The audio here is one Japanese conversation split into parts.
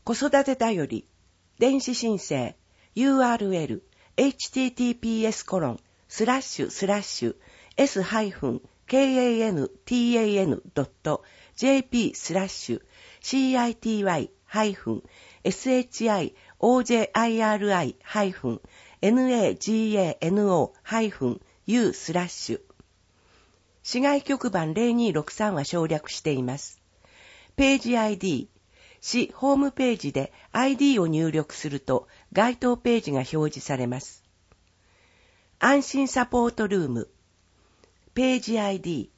子育てだより、電子申請、URL、https://shity-city.jp/city-nagano-u/ 市外局番0263は省略しています。ページ ID、市ホームページで ID を入力すると該当ページが表示されます。安心サポートルーム、ページ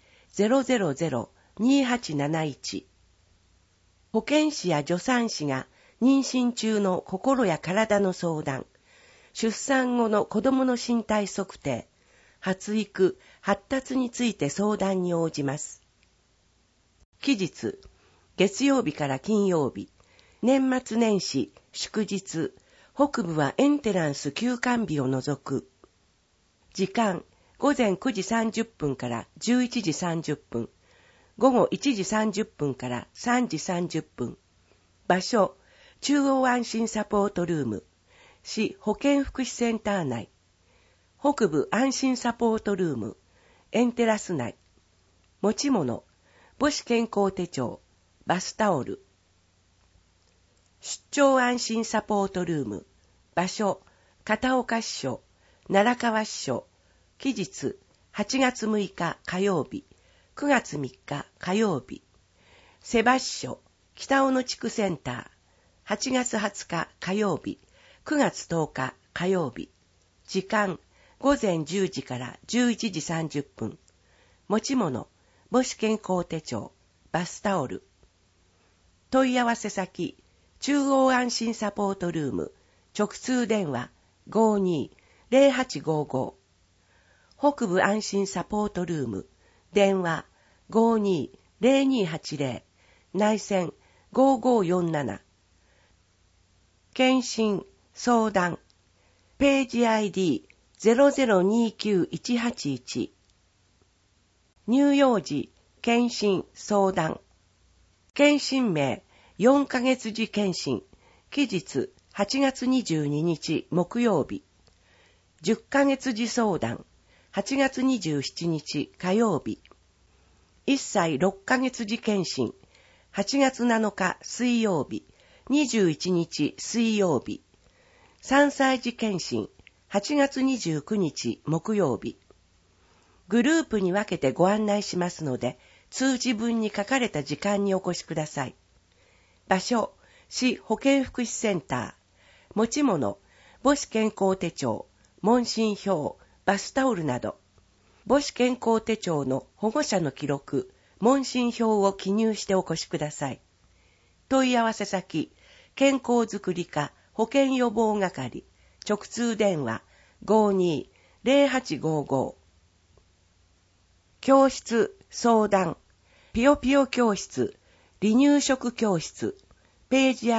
ID0002871。保健師や助産師が妊娠中の心や体の相談、出産後の子供の身体測定、発育、発達について相談に応じます。期日、月曜日から金曜日、年末年始、祝日、北部はエンテランス休館日を除く。時間、午前9時30分から11時30分、午後1時30分から3時30分。場所、中央安心サポートルーム、市保健福祉センター内。北部安心サポートルーム、エンテラス内。持ち物、母子健康手帳、バスタオル。出張安心サポートルーム、場所、片岡支所、奈良川支所。期日、8月6日火曜日、9月3日火曜日。瀬場支所、北小野地区センター、8月20日火曜日、9月10日火曜日。時間、午前10時から11時30分。持ち物、母子健康手帳、バスタオル。問い合わせ先、中央安心サポートルーム、直通電話 52-0855。北部安心サポートルーム、電話 52-0280、内線5547。検診、相談、ページ ID0029181。乳幼児、検診、相談。検診名、4ヶ月時検診。期日、8月22日木曜日。10ヶ月時相談。8月27日火曜日。1歳6ヶ月時検診。8月7日水曜日。21日水曜日。3歳児検診。8月29日木曜日。グループに分けてご案内しますので、通知文に書かれた時間にお越しください。場所、市保健福祉センター。持ち物、母子健康手帳、問診票、バスタオルなど。母子健康手帳の保護者の記録、問診票を記入してお越しください。問い合わせ先、健康づくり課保健予防係、直通電話 52-0855。教室、相談、ぴよぴよ教室、離乳食教室、ページ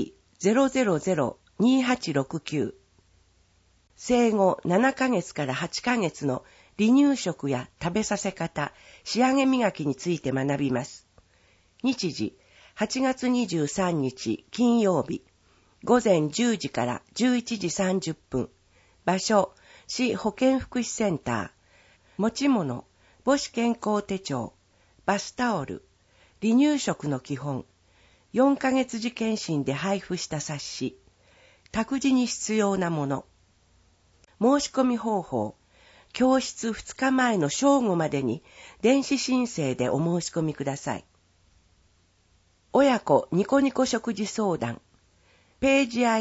ID0002869。生後7ヶ月から8ヶ月の離乳食や食べさせ方、仕上げ磨きについて学びます。日時、8月23日金曜日、午前10時から11時30分。場所、市保健福祉センター。持ち物、母子健康手帳、バスタオル、離乳食の基本、4ヶ月時検診で配布した冊子、託児に必要なもの。申し込み方法、教室2日前の正午までに電子申請でお申し込みください。親子ニコニコ食事相談、ページ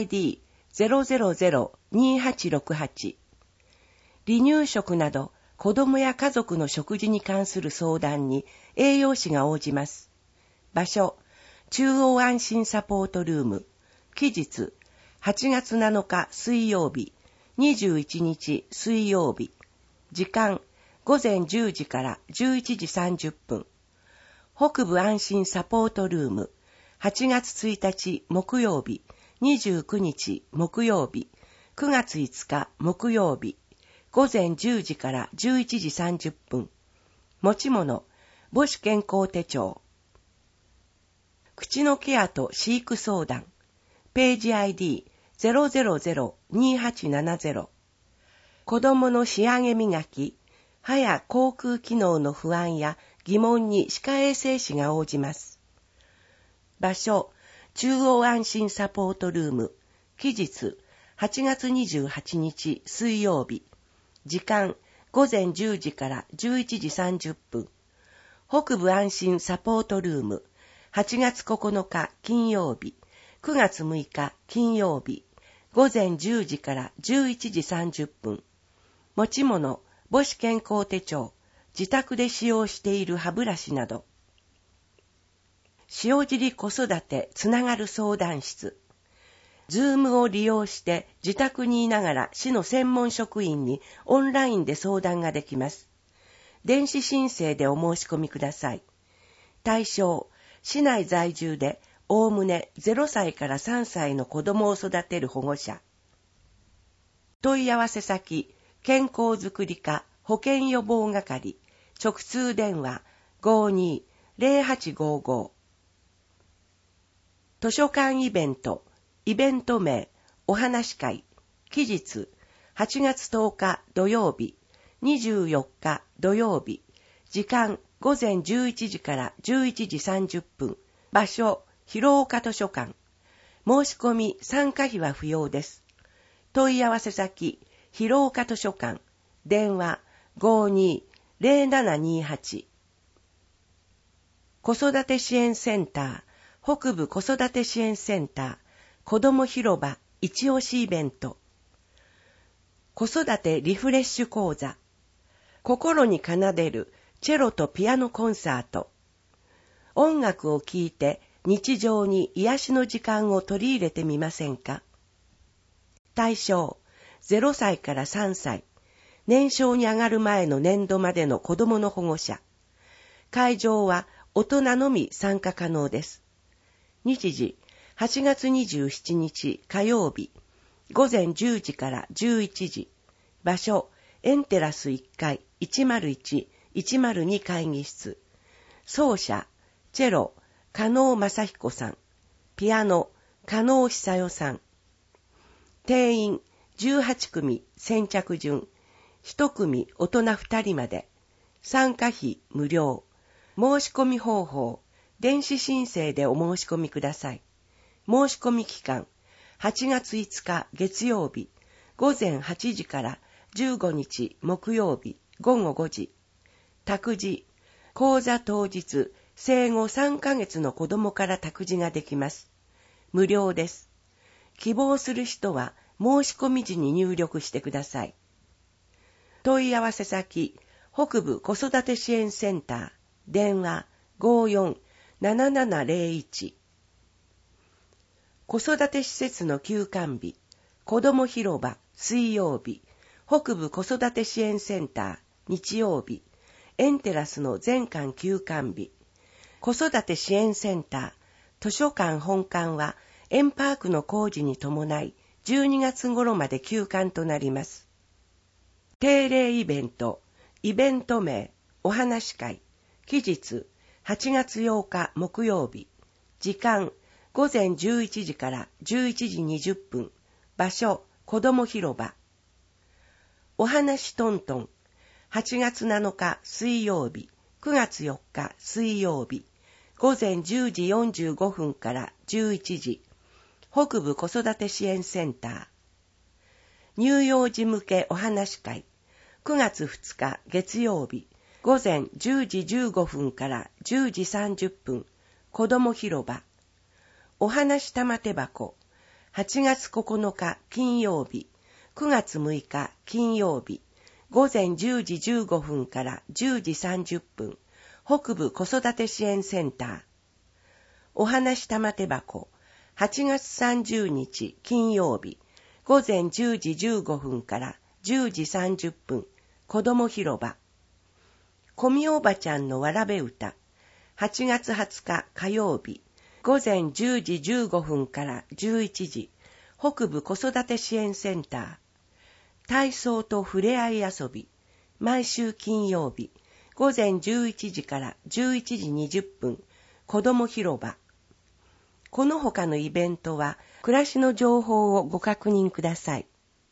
ID0002868。離乳食など子供や家族の食事に関する相談に栄養士が応じます。場所、中央安心サポートルーム。期日、8月7日水曜日、21日水曜日。時間、午前10時から11時30分。北部安心サポートルーム。8月1日木曜日、29日木曜日、9月5日木曜日。午前10時から11時30分。持ち物、母子健康手帳。口のケアと飼育相談。 ページ ID0002870。子供の仕上げ磨き、歯や口腔機能の不安や疑問に歯科衛生士が応じます。場所、中央安心サポートルーム。期日、8月28日水曜日。時間、午前10時から11時30分。北部安心サポートルーム。8月9日金曜日。9月6日金曜日。午前10時から11時30分。持ち物、母子健康手帳、自宅で使用している歯ブラシなど。塩尻子育てつながる相談室。ズームを利用して自宅にいながら市の専門職員にオンラインで相談ができます。電子申請でお申し込みください。対象、市内在住でおおむね0歳から3歳の子供を育てる保護者。問い合わせ先、健康づくり課保健予防係、直通電話 52-0855。図書館イベント、イベント名、お話会、期日、8月10日土曜日、24日土曜日、時間午前11時から11時30分、場所、広岡図書館。申し込み参加費は不要です。問い合わせ先、広岡図書館、電話 52-0728。子育て支援センター、北部子育て支援センター、子ども広場一押しイベント。子育てリフレッシュ講座。心に奏でるチェロとピアノコンサート。音楽を聴いて日常に癒しの時間を取り入れてみませんか？対象、0歳から3歳。年少に上がる前の年度までの子供の保護者。会場は大人のみ参加可能です。日時、8月27日火曜日、午前10時から11時。場所、エンテラス1階101、102会議室。奏者、チェロ、加納正彦さん。ピアノ、加納久代さん。定員、18組先着順。1組大人2人まで。参加費無料。申し込み方法、電子申請でお申し込みください。申し込み期間、8月5日月曜日、午前8時から15日木曜日午後5時。託児、講座当日、生後3ヶ月の子供から託児ができます。無料です。希望する人は申し込み時に入力してください。問い合わせ先、北部子育て支援センター、電話 54-7701。子育て施設の休館日、子ども広場水曜日、北部子育て支援センター日曜日、エンテラスの全館休館日、子育て支援センター、図書館本館は園パークの工事に伴い12月頃まで休館となります。定例イベント、イベント名、お話会、期日、8月8日木曜日、時間、午前11時から11時20分、場所、子ども広場。お話トントン、8月7日水曜日、9月4日水曜日、午前10時45分から11時、北部子育て支援センター。乳幼児向けお話会、9月2日月曜日、午前10時15分から10時30分、子ども広場。お話玉手箱、8月9日金曜日、9月6日金曜日、午前10時15分から10時30分、北部子育て支援センター。お話玉手箱、8月30日金曜日、午前10時15分から10時30分、子ども広場。小見おばちゃんのわらべ歌、8月20日火曜日、午前10時15分から11時、北部子育て支援センター。体操とふれあい遊び、毎週金曜日、午前11時から11時20分、子ども広場。 この他のイベントは、暮らしの情報をご確認ください。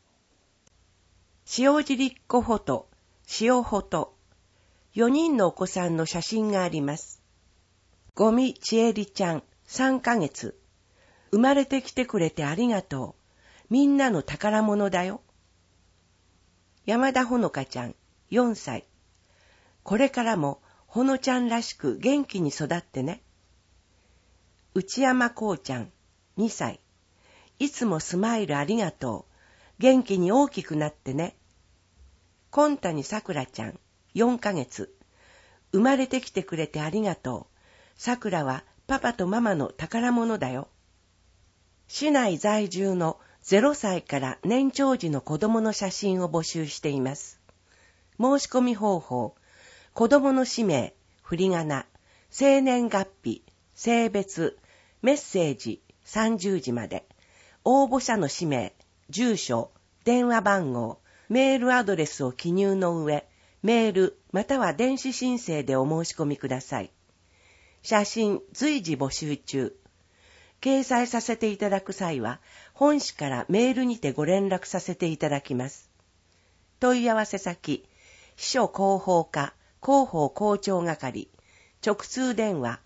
塩尻っ子フォト、塩フォト。4人のお子さんの写真があります。ゴミちえりちゃん、3ヶ月。生まれてきてくれてありがとう。みんなの宝物だよ。山田ほのかちゃん、4歳。これからもほのちゃんらしく元気に育ってね。内山こうちゃん、2歳。いつもスマイルありがとう。元気に大きくなってね。今谷さくらちゃん、4ヶ月。生まれてきてくれてありがとう。さくらはパパとママの宝物だよ。市内在住の0歳から年長児の子供の写真を募集しています。申し込み方法、子供の氏名、振り仮名、生年月日、性別、メッセージ、30字まで、応募者の氏名、住所、電話番号、メールアドレスを記入の上、メールまたは電子申請でお申し込みください。写真随時募集中。掲載させていただく際は、本市からメールにてご連絡させていただきます。問い合わせ先、秘書広報課広報校長係、直通電話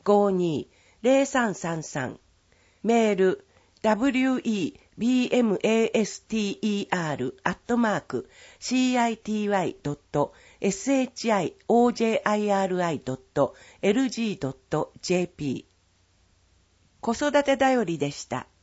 52-0333、メール webmaster@city.shijiri.lg.jp。子育てだよりでした。